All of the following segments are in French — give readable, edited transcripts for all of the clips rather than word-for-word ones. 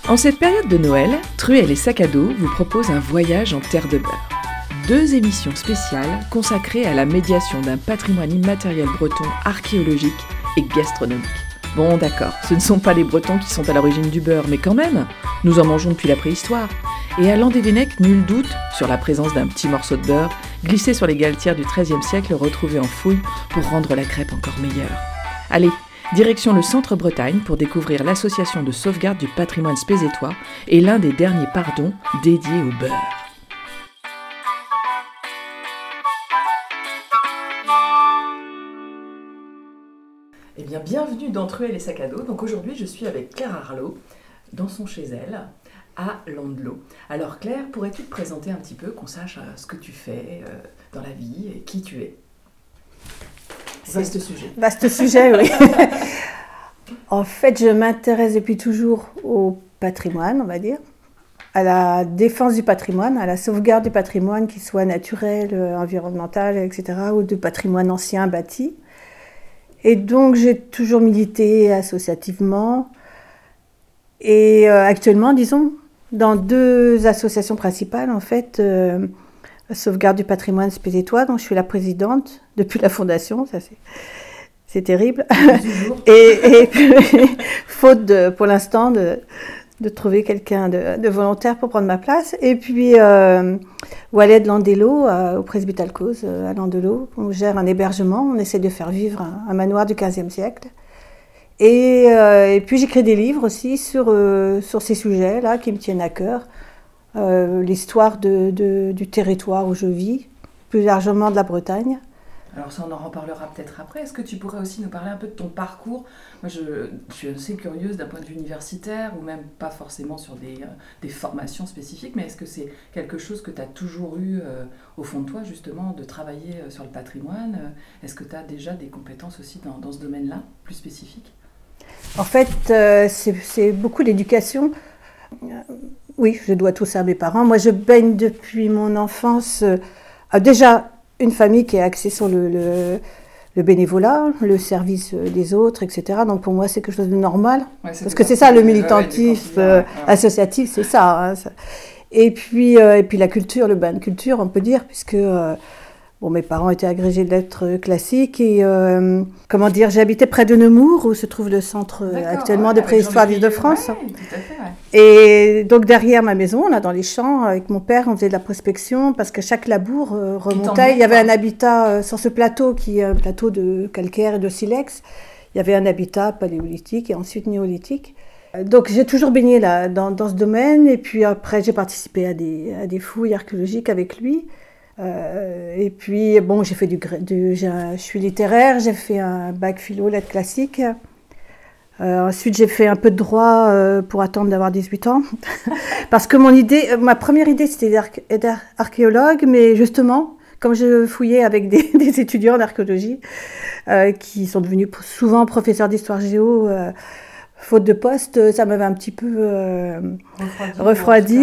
En cette période de Noël, Truelle et Sac à dos vous proposent un voyage en terre de beurre. 2 émissions spéciales consacrées à la médiation d'un patrimoine immatériel breton archéologique et gastronomique. Bon d'accord, ce ne sont pas les Bretons qui sont à l'origine du beurre, mais quand même, nous en mangeons depuis la préhistoire. Et à Landévennec, nul doute sur la présence d'un petit morceau de beurre glissé sur les galetières du XIIIe siècle retrouvé en fouille pour rendre la crêpe encore meilleure. Allez, direction le Centre-Bretagne pour découvrir l'association de sauvegarde du patrimoine spézétois et l'un des derniers pardons dédiés au beurre. Eh bien, bienvenue dans Truelle et Sac à dos. Donc aujourd'hui, je suis avec Claire Arlot, dans son chez elle, à Landelot. Alors Claire, pourrais-tu te présenter un petit peu, qu'on sache ce que tu fais dans la vie et qui tu es ? Vaste sujet. Vaste sujet, oui. En fait, je m'intéresse depuis toujours au patrimoine, on va dire, à la défense du patrimoine, à la sauvegarde du patrimoine, qu'il soit naturel, environnemental, etc., ou du patrimoine ancien bâti. Et donc, j'ai toujours milité associativement. Et actuellement, disons, dans 2 associations principales, en fait, Sauvegarde du patrimoine spézétois, dont je suis la présidente depuis la fondation, ça c'est terrible. Et faute pour l'instant de trouver quelqu'un de volontaire pour prendre ma place. Et puis Waled Landelot, au Presbytère Cause à Landelot, on gère un hébergement, on essaie de faire vivre un manoir du XVe siècle. Et puis j'écris des livres aussi sur ces sujets-là qui me tiennent à cœur. L'histoire du territoire où je vis, plus largement de la Bretagne. Alors ça, on en reparlera peut-être après. Est-ce que tu pourrais aussi nous parler un peu de ton parcours ? Moi, je suis assez curieuse d'un point de vue universitaire, ou même pas forcément sur des formations spécifiques, mais est-ce que c'est quelque chose que tu as toujours eu au fond de toi, justement, de travailler sur le patrimoine ? Est-ce que tu as déjà des compétences aussi dans ce domaine-là, plus spécifiques ? En fait, c'est beaucoup l'éducation. Oui, je dois tout ça à mes parents. Moi, je baigne depuis mon enfance déjà une famille qui est axée sur le bénévolat, le service des autres, etc. Donc pour moi, c'est quelque chose de normal. Ouais, parce que c'est ça, le militantisme associatif, c'est ça, hein, ça. Et puis la culture, le bain de culture, on peut dire, puisque mes parents étaient agrégés de lettres classiques et j'habitais près de Nemours où se trouve le centre actuellement de préhistoire d'Île-de-France. Ouais, tout à fait, ouais. Et donc derrière ma maison, là dans les champs, avec mon père, on faisait de la prospection parce que chaque labour remontait. Il y avait un habitat sur ce plateau qui est un plateau de calcaire et de silex. Il y avait un habitat paléolithique et ensuite néolithique. Donc j'ai toujours baigné là, dans ce domaine et puis après j'ai participé à des fouilles archéologiques avec lui. Et puis j'ai fait je suis littéraire, j'ai fait un bac philo, lettres classiques. Ensuite j'ai fait un peu de droit pour attendre d'avoir 18 ans parce que ma première idée c'était d'être archéologue, mais justement comme je fouillais avec des étudiants d'archéologie qui sont devenus souvent professeurs d'histoire géo, faute de poste, ça m'avait un petit peu refroidi.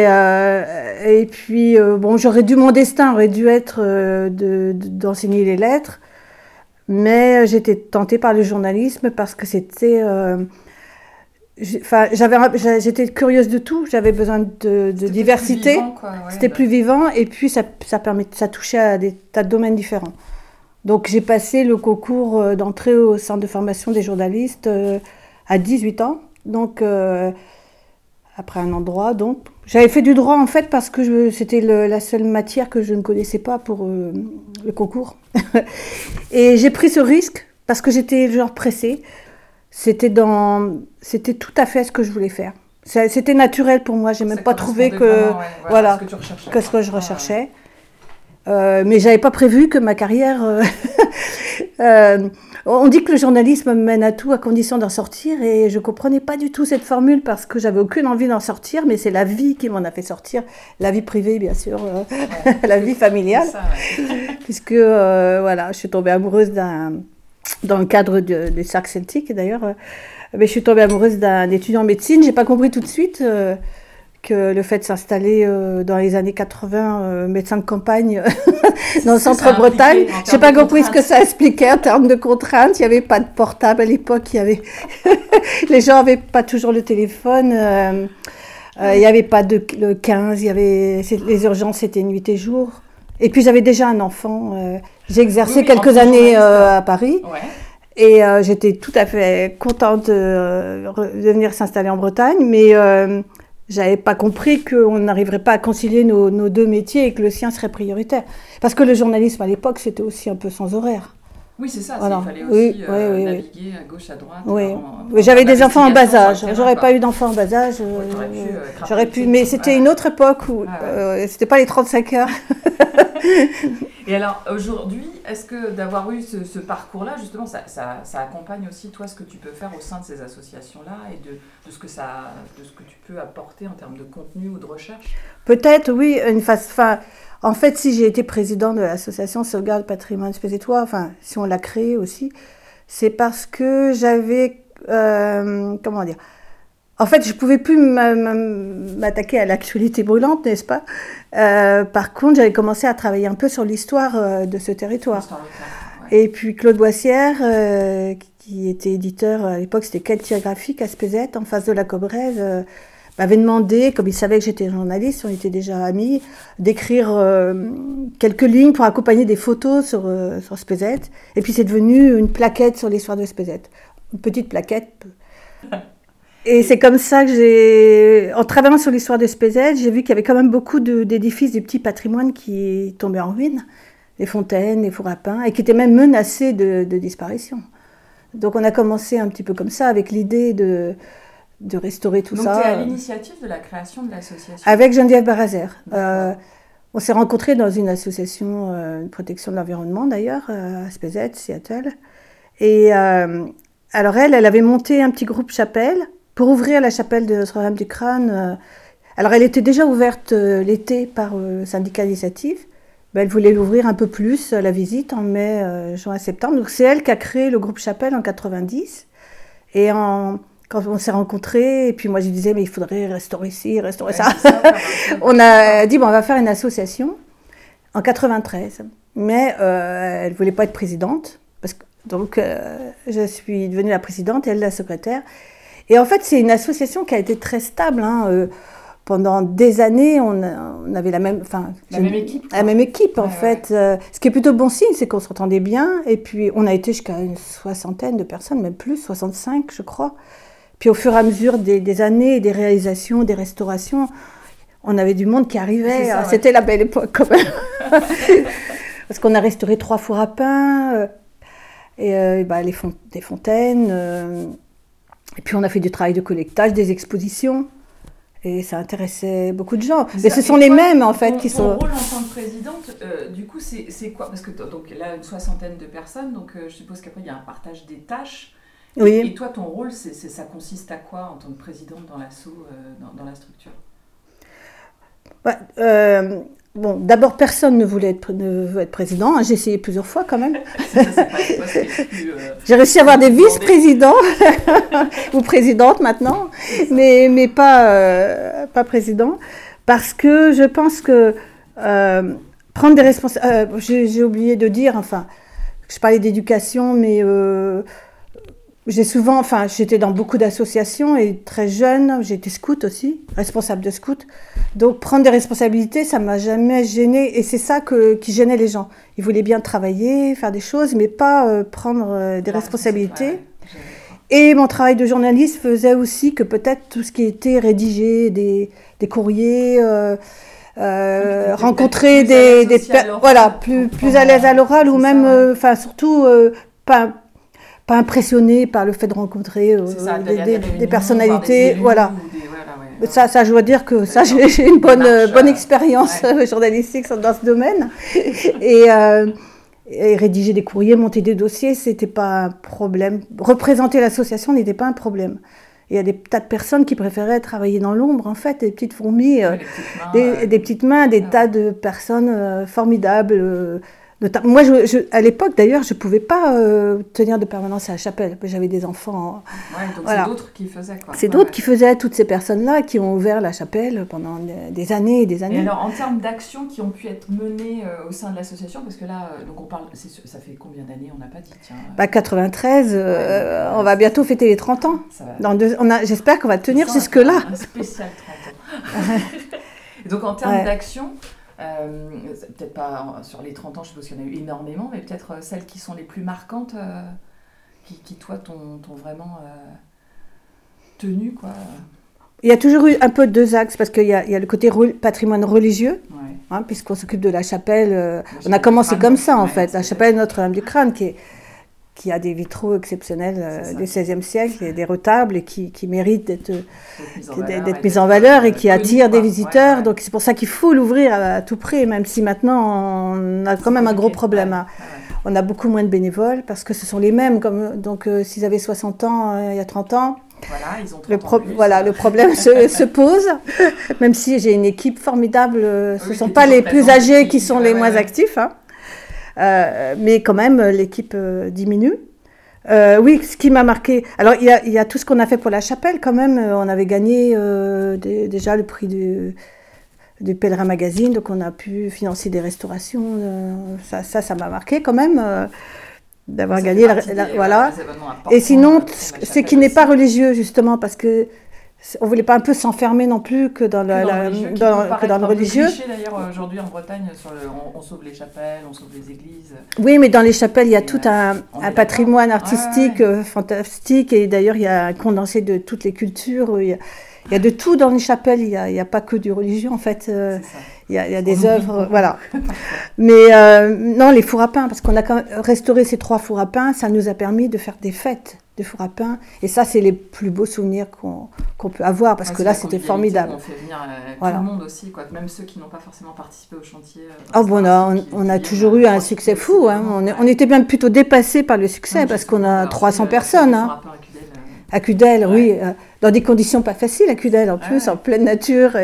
Et puis, mon destin aurait dû être d'enseigner les lettres, mais j'étais tentée par le journalisme parce que c'était... j'étais curieuse de tout, j'avais besoin de diversité. Plus vivant, quoi. Ouais, c'était plus vivant, et puis ça touchait à des tas de domaines différents. Donc j'ai passé le concours d'entrée au centre de formation des journalistes à 18 ans, donc après un an de droit. Donc j'avais fait du droit en fait parce que c'était la seule matière que je ne connaissais pas pour le concours. Et j'ai pris ce risque parce que j'étais genre pressée. C'était tout à fait ce que je voulais faire. C'était naturel pour moi. J'ai même pas trouvé ce que je recherchais. Mais j'avais pas prévu que ma carrière. On dit que le journalisme mène à tout à condition d'en sortir, et je comprenais pas du tout cette formule parce que j'avais aucune envie d'en sortir, mais c'est la vie qui m'en a fait sortir, la vie privée bien sûr, la vie familiale, ça, puisque je suis tombée amoureuse dans le cadre du cercle celtique d'ailleurs, mais je suis tombée amoureuse d'un étudiant en médecine. J'ai pas compris tout de suite que le fait de s'installer dans les années 80, médecin de campagne, dans le centre-Bretagne. Je n'ai pas compris ce que ça expliquait en termes de contraintes. Il n'y avait pas de portable à l'époque. Les gens n'avaient pas toujours le téléphone. Il n'y avait pas le 15. Les urgences, c'était nuit et jour. Et puis, j'avais déjà un enfant. J'ai exercé quelques années à Paris. Ouais. Et j'étais tout à fait contente de venir s'installer en Bretagne. Mais j'avais pas compris qu'on n'arriverait pas à concilier nos deux métiers et que le sien serait prioritaire. Parce que le journalisme à l'époque, c'était aussi un peu sans horaire. Oui, c'est ça. Voilà. Il fallait aussi naviguer à gauche, à droite. Oui. J'avais des enfants en bas âge. J'aurais pas eu d'enfants en bas âge. J'aurais pu, mais c'était une autre époque où c'était pas les 35 heures. Et alors, aujourd'hui, est-ce que d'avoir eu ce parcours-là, justement, ça accompagne aussi, toi, ce que tu peux faire au sein de ces associations-là et de ce que tu peux apporter en termes de contenu ou de recherche? Peut-être, oui. En fait, si j'ai été présidente de l'association Sauvegarde Patrimoine Spézétois, enfin, si on l'a créée aussi, c'est parce que j'avais, comment dire, en fait, je ne pouvais plus m'attaquer à l'actualité brûlante, n'est-ce pas? Par contre, j'avais commencé à travailler un peu sur l'histoire de ce territoire. Ouais. Et puis Claude Boissière, qui était éditeur à l'époque, c'était Quête graphique à Spézet, en face de la Cobrèze, m'avait demandé, comme il savait que j'étais journaliste, on était déjà amis, d'écrire quelques lignes pour accompagner des photos sur Spézet. Et puis c'est devenu une plaquette sur l'histoire de Spézet. Une petite plaquette. Et c'est comme ça que en travaillant sur l'histoire de Spézet, j'ai vu qu'il y avait quand même beaucoup d'édifices, des petits patrimoines qui tombaient en ruine, les fontaines, les fours à pain, et qui étaient même menacés de disparition. Donc on a commencé un petit peu comme ça, avec l'idée de restaurer tout ça. Donc tu es à l'initiative de la création de l'association? Avec Geneviève Barazer. On s'est rencontrés dans une association de protection de l'environnement d'ailleurs, à Spézet, Seattle. Et alors elle avait monté un petit groupe chapelle, pour ouvrir la chapelle de Notre-Dame du Crâne. Alors elle était déjà ouverte l'été par le syndicat initiative, mais elle voulait l'ouvrir un peu plus, la visite, en mai, juin, septembre. Donc c'est elle qui a créé le groupe chapelle en 90. Et quand on s'est rencontrés, et puis moi je disais, mais il faudrait restaurer ci, restaurer ça. On a dit, on va faire une association en 93. Mais elle ne voulait pas être présidente. Donc je suis devenue la présidente et elle la secrétaire. Et en fait, c'est une association qui a été très stable. Pendant des années, on avait la même équipe. La même équipe, en fait. Ce qui est plutôt bon signe, c'est qu'on s'entendait bien. Et puis, on a été jusqu'à une 60aine de personnes, même plus, 65, je crois. Puis, au fur et à mesure des années, des réalisations, des restaurations, on avait du monde qui arrivait. Ça, c'était la belle époque, quand même. Parce qu'on a restauré 3 fours à pain, des fontaines. Et puis, on a fait du travail de collectage, des expositions. Et ça intéressait beaucoup de gens. Mais ce sont les mêmes, en fait, qui sont... Ton rôle en tant que présidente, du coup, c'est quoi? Parce que donc, là, une 60aine de personnes, donc je suppose qu'après, il y a un partage des tâches. Oui. Et toi, ton rôle, ça consiste à quoi en tant que présidente dans l'asso, dans la structure? Bon, d'abord, personne ne veut être président. J'ai essayé plusieurs fois, quand même. J'ai réussi à avoir des vice-présidents, ou présidentes maintenant, mais pas président. Parce que je pense que prendre des responsabilités... j'ai oublié de dire, je parlais d'éducation, mais... j'étais dans beaucoup d'associations et très jeune, j'étais scout aussi, responsable de scout. Donc prendre des responsabilités, ça m'a jamais gênée et c'est ça qui gênait les gens. Ils voulaient bien travailler, faire des choses, mais pas prendre des responsabilités. Et mon travail de journaliste faisait aussi que peut-être tout ce qui était rédigé, des courriers, rencontrer plus à l'aise à l'oral ou même, surtout pas impressionné par le fait de rencontrer des personnalités, voilà. Ça, je dois dire que ça, j'ai une bonne expérience journalistique dans ce domaine. Et rédiger des courriers, monter des dossiers, c'était pas un problème. Représenter l'association n'était pas un problème. Il y a des tas de personnes qui préféraient travailler dans l'ombre, en fait, des petites fourmis, des petites mains, des tas de personnes formidables, Moi, à l'époque, d'ailleurs, je ne pouvais pas tenir de permanence à la chapelle. J'avais des enfants. Ouais, donc voilà. c'est d'autres qui faisaient, quoi. C'est d'autres qui faisaient, toutes ces personnes-là qui ont ouvert la chapelle pendant des années et des années. Et alors, en termes d'actions qui ont pu être menées au sein de l'association, parce que là, donc on parle, ça fait combien d'années, on n'a pas dit, tiens. 93, on va bientôt fêter les 30 ans. J'espère qu'on va tenir jusque-là. Un spécial 30 ans. Et donc, en termes d'actions, peut-être pas sur les 30 ans, je suppose qu'il y en a eu énormément, mais peut-être celles qui sont les plus marquantes, qui toi, t'ont vraiment tenu, quoi. Il y a toujours eu un peu deux axes, parce qu'il y a le côté patrimoine religieux, puisqu'on s'occupe de la chapelle. On a commencé comme ça, en fait. La chapelle Notre-Dame du Crâne, qui a des vitraux exceptionnels du XVIe siècle, et des retables, et qui méritent d'être mis en valeur et qui attirent des visiteurs. Donc c'est pour ça qu'il faut l'ouvrir à tout prix, même si maintenant on a quand même un gros problème. On a beaucoup moins de bénévoles, parce que ce sont les mêmes. Donc s'ils avaient 60 ans il y a 30 ans, voilà, ils ont 30 ans plus. Le problème se pose, même si j'ai une équipe formidable. Ce ne sont pas les plus âgés qui sont les moins actifs. Mais quand même, l'équipe diminue. Oui, ce qui m'a marqué... Alors, il y a tout ce qu'on a fait pour la chapelle, quand même. On avait gagné déjà le prix du Pèlerin Magazine, donc on a pu financer des restaurations. Ça m'a marqué quand même, d'avoir gagné. Voilà. Et sinon, ce qui n'est pas religieux, justement, parce que on ne voulait pas un peu s'enfermer non plus que dans le religieux. Cliché, d'ailleurs, aujourd'hui en Bretagne, on sauve les chapelles, on sauve les églises. Oui, mais dans les chapelles, il y a tout un patrimoine artistique fantastique. Et d'ailleurs, il y a un condensé de toutes les cultures. Il y a de tout dans les chapelles. Il n'y a pas que du religieux, en fait. Il y a des œuvres, voilà. Mais non, les fours à pain, parce qu'on a quand même restauré ces 3 fours à pain, ça nous a permis de faire des fêtes de four à pain. Et ça, c'est les plus beaux souvenirs qu'on peut avoir, parce que là, c'était formidable. On fait venir tout le monde aussi, quoi. Même ceux qui n'ont pas forcément participé au chantier. On a toujours eu un succès fou. On était bien plutôt dépassés par le succès, parce qu'on a 300 personnes. À Cudel, oui. Dans des conditions pas faciles, à Cudel, en plus, en pleine nature.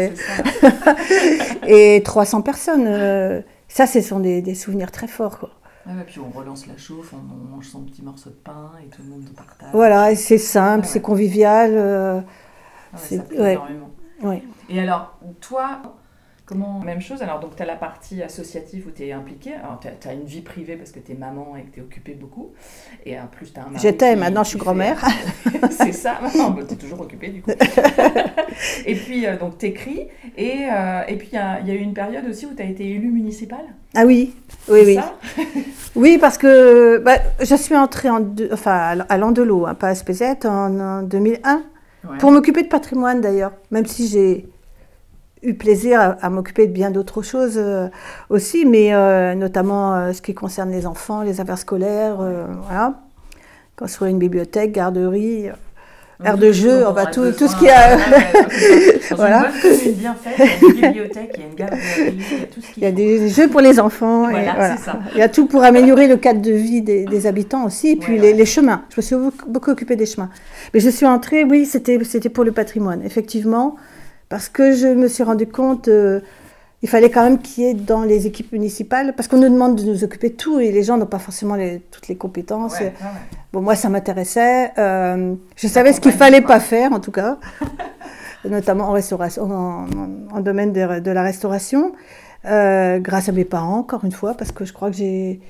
Et 300 personnes. Ça, ce sont des souvenirs très forts, quoi. Puis on relance la chauffe, on mange son petit morceau de pain et tout le monde partage. Voilà, et c'est simple, c'est convivial. Ça plaît énormément. Ouais. Et alors, toi, comment... Même chose, alors donc tu as la partie associative où tu es impliquée, alors tu as une vie privée parce que tu es maman et que tu es occupée beaucoup, et en plus tu as un mari maintenant je suis grand-mère. C'est ça, tu es toujours occupée du coup. Et puis donc tu écris, et puis il y a eu une période aussi où tu as été élue municipale. Ah oui. Ça oui, parce que je suis entrée à Landelot, pas à Spézet, en 2001, pour m'occuper de patrimoine d'ailleurs, même si j'ai eu plaisir à m'occuper de bien d'autres choses aussi, mais notamment ce qui concerne les enfants, les affaires scolaires, voilà. Construire une bibliothèque, garderie, aire de jeu, tout ce qu'il y a. Voilà. Une bonne commune bien faite, il y a une bibliothèque, il y a une garderie, il y a tout ce qu'il y a. Il y a des jeux pour les enfants. Voilà, c'est ça. Il y a tout pour améliorer le cadre de vie des habitants aussi, et puis les chemins. Je me suis beaucoup occupée des chemins. Mais je suis entrée, oui, c'était pour le patrimoine, effectivement, parce que je me suis rendu compte... il fallait quand même qu'il y ait dans les équipes municipales, parce qu'on nous demande de nous occuper de tout, et les gens n'ont pas forcément toutes les compétences. Bon, moi, ça m'intéressait. Je savais ce qu'il ne fallait pas faire, en tout cas, notamment en restauration, en domaine de la restauration, grâce à mes parents, encore une fois, parce que je crois que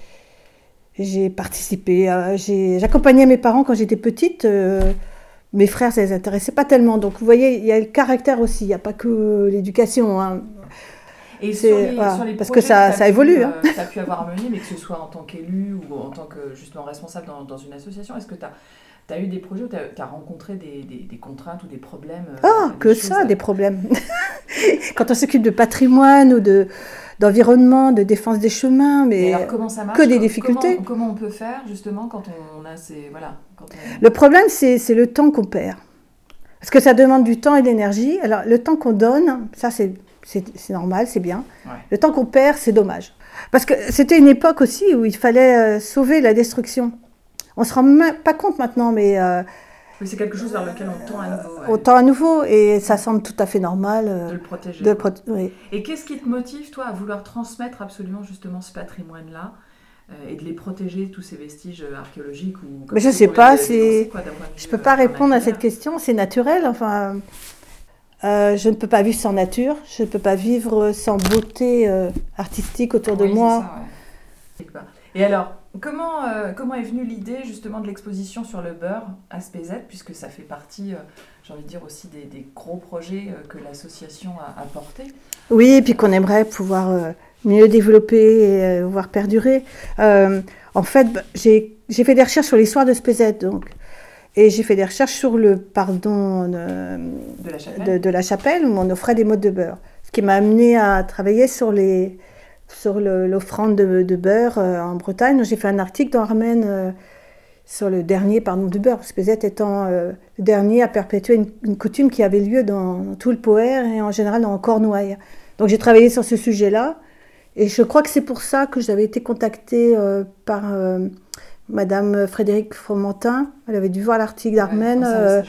j'ai participé. J'accompagnais mes parents quand j'étais petite. Mes frères, ça ne les intéressait pas tellement. Donc, vous voyez, il y a le caractère aussi, il n'y a pas que l'éducation, hein. Et sur les parce que ça évolue. Tu as pu avoir mené, mais que ce soit en tant qu'élu ou en tant que justement responsable dans une association, est-ce que tu as eu des projets où tu as rencontré des contraintes ou des problèmes des problèmes. Quand on s'occupe de patrimoine ou d'environnement, de défense des chemins, mais alors, comment ça marche, que des difficultés. Comment on peut faire justement quand on a ces... Voilà, Le problème, c'est le temps qu'on perd. Parce que ça demande du temps et de l'énergie. Alors, le temps qu'on donne, ça c'est normal, c'est bien. Ouais. Le temps qu'on perd, c'est dommage. Parce que c'était une époque aussi où il fallait sauver la destruction. On ne se rend même pas compte maintenant, mais... oui, c'est quelque chose vers lequel on tend à nouveau. On tend à nouveau, et ça semble tout à fait normal. De le protéger. Oui. Et qu'est-ce qui te motive, toi, à vouloir transmettre absolument justement ce patrimoine-là ? et de les protéger, tous ces vestiges archéologiques ou Mais je sais pas, je peux pas répondre à cette question, c'est naturel. Enfin, je ne peux pas vivre sans nature, je ne peux pas vivre sans beauté artistique autour de moi. C'est ça, ouais. Et alors, comment est venue l'idée justement de l'exposition sur le beurre à SPZ, puisque ça fait partie, j'ai envie de dire aussi des gros projets que l'association a portés. Oui, et puis qu'on aimerait pouvoir mieux développer et voir perdurer. En fait, j'ai fait des recherches sur l'histoire de SPZ, donc. Et j'ai fait des recherches sur le pardon de la chapelle, où on offrait des mottes de beurre. Ce qui m'a amené à travailler sur l'offrande de beurre en Bretagne. Donc, j'ai fait un article dans Armen sur le dernier du beurre, SPZ étant le dernier à perpétuer une coutume qui avait lieu dans tout le Poher et en général dans Cornouailles. Donc j'ai travaillé sur ce sujet-là. Et je crois que c'est pour ça que j'avais été contactée par Madame Frédérique Fromentin. Elle avait dû voir l'article d'Armen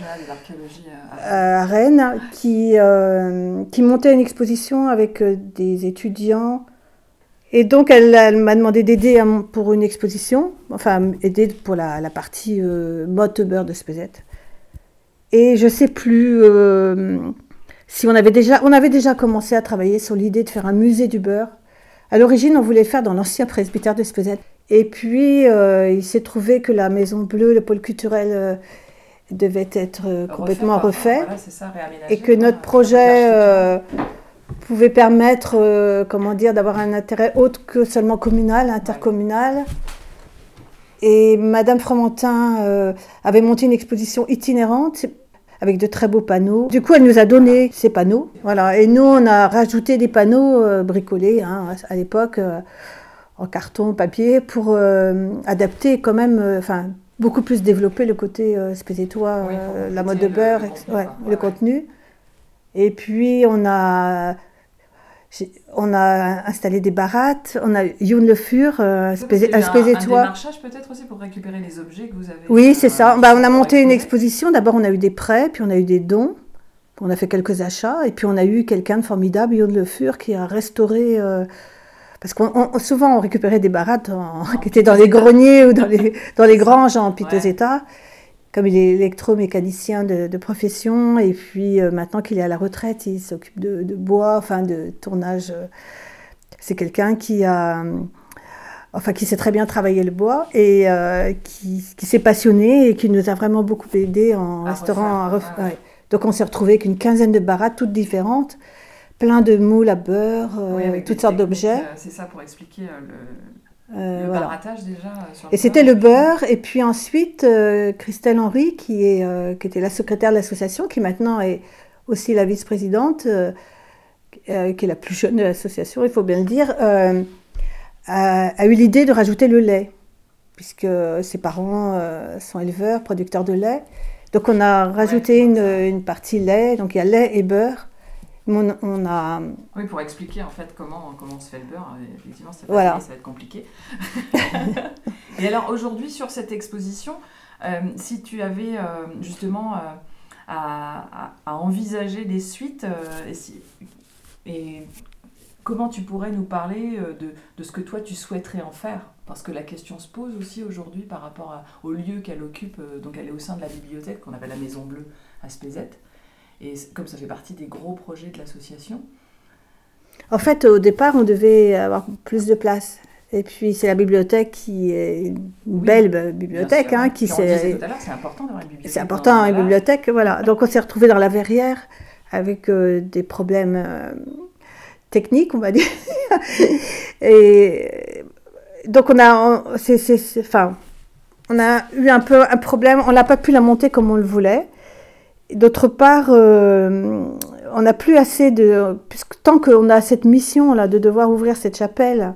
à Rennes, qui montait une exposition avec des étudiants. Et donc elle m'a demandé d'aider pour une exposition, enfin aider pour la partie motte beurre de SPZ. Et je ne sais plus si on avait déjà commencé à travailler sur l'idée de faire un musée du beurre. À l'origine, on voulait le faire dans l'ancien presbytère de SPZ. Et puis, il s'est trouvé que la Maison Bleue, le pôle culturel, devait être complètement refait. Voilà, c'est ça, réaménagé. Et que notre projet pouvait permettre d'avoir un intérêt autre que seulement communal, intercommunal. Et Madame Fromentin avait monté une exposition itinérante avec de très beaux panneaux. Du coup, elle nous a donné ces panneaux. Voilà. Et nous, on a rajouté des panneaux bricolés à l'époque, en carton, papier, pour adapter quand même, beaucoup plus développer le côté spézétois, la mode de beurre, le contenu. Et puis, on a installé des barattes, on a Youn Le Fur, un spézétois. Un démarchage peut-être aussi pour récupérer les objets que vous avez. Oui, c'est ça. On a monté une exposition. D'abord, on a eu des prêts, puis on a eu des dons. On a fait quelques achats. Et puis, on a eu quelqu'un de formidable, Youn Le Fur, qui a restauré... parce qu'on souvent, on récupérait des barattes qui étaient dans les greniers ou dans les granges en piteux état. Comme il est électromécanicien de profession, et puis maintenant qu'il est à la retraite, il s'occupe de bois, de tournage. C'est quelqu'un qui sait très bien travailler le bois et qui s'est passionné et qui nous a vraiment beaucoup aidé en restaurant. Donc on s'est retrouvé avec une quinzaine de barattes, toutes différentes, plein de moules à beurre, avec toutes sortes d'objets. C'est ça pour expliquer le barattage déjà. Et c'était le beurre. Et puis ensuite, Christelle Henry, qui était la secrétaire de l'association, qui maintenant est aussi la vice-présidente, qui est la plus jeune de l'association, il faut bien le dire, a eu l'idée de rajouter le lait, puisque ses parents sont éleveurs, producteurs de lait. Donc on a rajouté une partie lait, donc il y a lait et beurre. Oui, pour expliquer en fait comment se fait le beurre, effectivement ça va être compliqué. Et alors aujourd'hui sur cette exposition, si tu avais justement à envisager des suites, et comment tu pourrais nous parler de ce que toi tu souhaiterais en faire? Parce que la question se pose aussi aujourd'hui par rapport au lieu qu'elle occupe, donc elle est au sein de la bibliothèque qu'on appelle la Maison Bleue à SPZ. Et comme ça fait partie des gros projets de l'association. En fait, au départ, on devait avoir plus de place. Et puis, c'est la bibliothèque qui est une belle bibliothèque. Sûr, qui on disait tout à l'heure, c'est important d'avoir une bibliothèque. C'est important d'avoir une bibliothèque, voilà. Donc, on s'est retrouvés dans la verrière avec des problèmes techniques, on va dire. Et donc, on a eu un peu un problème. On n'a pas pu la monter comme on le voulait. D'autre part, on n'a plus assez puisque tant qu'on a cette mission là de devoir ouvrir cette chapelle,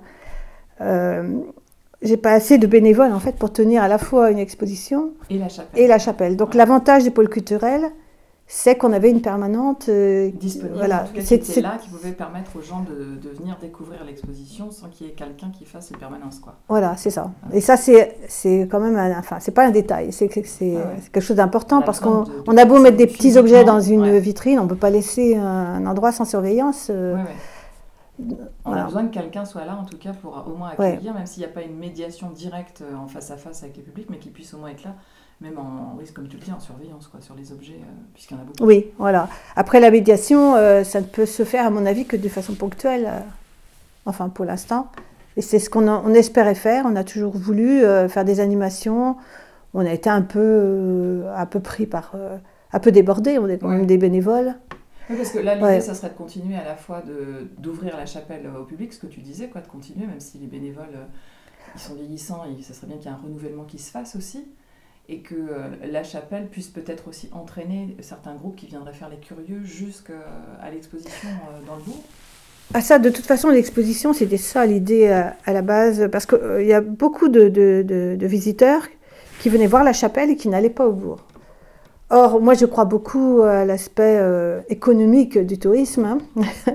j'ai pas assez de bénévoles en fait pour tenir à la fois une exposition et la chapelle. Donc l'avantage du pôle culturel, c'est qu'on avait une permanente disponible. Voilà, c'était là qui pouvait permettre aux gens de venir découvrir l'exposition sans qu'il y ait quelqu'un qui fasse les permanences, quoi. Voilà, c'est ça. Et ça, c'est quand même, c'est pas un détail, c'est quelque chose d'important parce qu'on a beau mettre des petits objets dans une vitrine, on peut pas laisser un endroit sans surveillance. On a besoin que quelqu'un soit là, en tout cas, pour au moins accueillir, même s'il n'y a pas une médiation directe en face à face avec les publics, mais qu'il puisse au moins être là, même comme tu le dis, en surveillance, quoi, sur les objets, puisqu'il y en a beaucoup. Oui, voilà. Après, la médiation, ça ne peut se faire, à mon avis, que de façon ponctuelle, enfin, pour l'instant. Et c'est ce qu'on espérait faire. On a toujours voulu faire des animations. On a été un peu pris un peu débordés. On est quand même des bénévoles. Oui, parce que là, l'idée, ça serait de continuer à la fois d'ouvrir la chapelle au public, ce que tu disais, quoi, de continuer, même si les bénévoles, ils sont vieillissants, et ça serait bien qu'il y ait un renouvellement qui se fasse aussi, et que la chapelle puisse peut-être aussi entraîner certains groupes qui viendraient faire les curieux jusqu'à l'exposition dans le bourg. Ah ça, de toute façon, l'exposition, c'était ça l'idée à la base, parce qu'il y a beaucoup de visiteurs qui venaient voir la chapelle et qui n'allaient pas au bourg. Or, moi, je crois beaucoup à l'aspect économique du tourisme hein,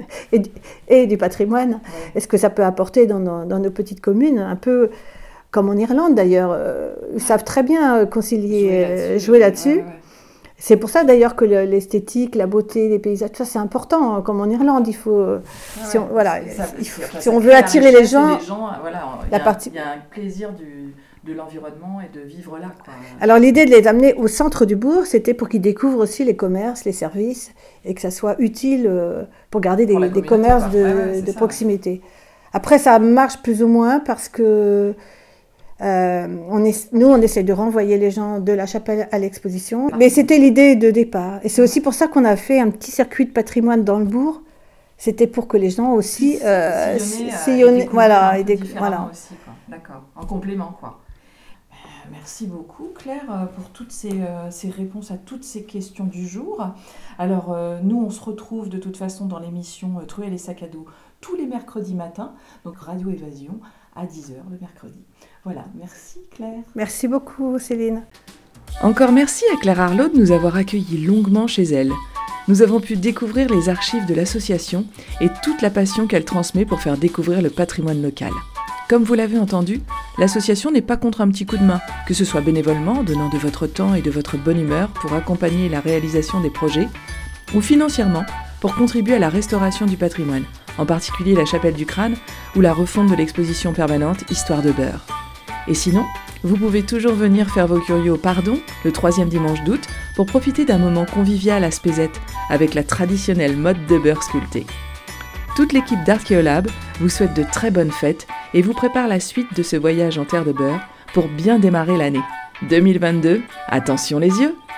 et du patrimoine. Ouais. Et ce que ça peut apporter dans nos petites communes, un peu comme en Irlande d'ailleurs. Ils savent très bien concilier, jouer là-dessus. Ouais. C'est pour ça d'ailleurs que l'esthétique, la beauté, les paysages, tout ça c'est important. Hein, comme en Irlande, il faut, si on veut attirer les gens, il y a un plaisir de l'environnement et de vivre là. Quoi. Alors l'idée de les amener au centre du bourg, c'était pour qu'ils découvrent aussi les commerces, les services, et que ça soit utile pour garder des commerces de proximité. Après, ça marche plus ou moins parce que on essaie de renvoyer les gens de la chapelle à l'exposition, mais c'était l'idée de départ. Et c'est aussi pour ça qu'on a fait un petit circuit de patrimoine dans le bourg. C'était pour que les gens aussi sillonnent, voilà, aussi, quoi. D'accord, en complément, quoi. Merci beaucoup Claire pour toutes ces réponses à toutes ces questions du jour. Alors nous on se retrouve de toute façon dans l'émission Truelle et sac à dos tous les mercredis matins, donc Radio Évasion à 10h le mercredi. Voilà, merci Claire. Merci beaucoup Céline. Encore merci à Claire Arlot de nous avoir accueillis longuement chez elle. Nous avons pu découvrir les archives de l'association et toute la passion qu'elle transmet pour faire découvrir le patrimoine local. Comme vous l'avez entendu, l'association n'est pas contre un petit coup de main, que ce soit bénévolement, donnant de votre temps et de votre bonne humeur pour accompagner la réalisation des projets, ou financièrement pour contribuer à la restauration du patrimoine, en particulier la chapelle du Crâne ou la refonte de l'exposition permanente Histoire de beurre. Et sinon, vous pouvez toujours venir faire vos curieux au Pardon, le 3e dimanche d'août, pour profiter d'un moment convivial à Spézette, avec la traditionnelle mode de beurre sculptée. Toute l'équipe d'Archéolab vous souhaite de très bonnes fêtes et vous prépare la suite de ce voyage en terre de beurre pour bien démarrer l'année. 2022, attention les yeux!